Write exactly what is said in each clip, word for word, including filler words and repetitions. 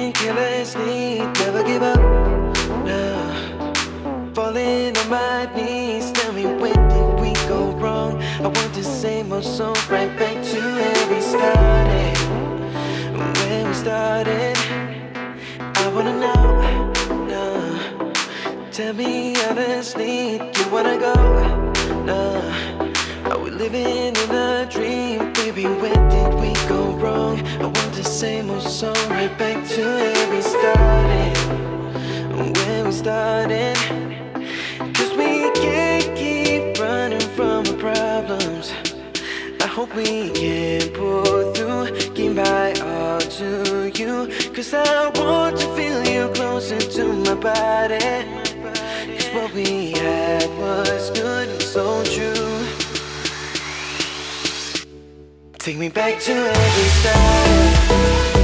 living carelessly, never give up. Nah, falling on my knees. Tell me, when did we go wrong? I want the same old song right back to where we started. Where we started. I wanna know. Nah, tell me honestly, do you wanna go? Nah, are we living in a dream? Baby, where did we go wrong? I want the same old song right back to where we started. Where we started. Cause we can't keep running from our problems. I hope we can pull through, give my all to you. Cause I want to feel you closer to my body. Cause what we had was good and so true. Take me back to where we started.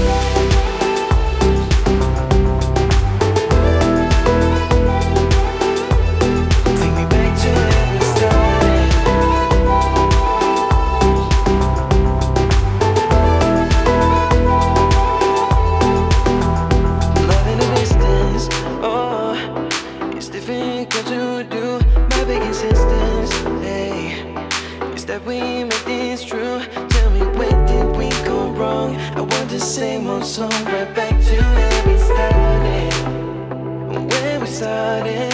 That we make this true. Tell me, where did we go wrong? I want the same old song right back to where we started. Where we started.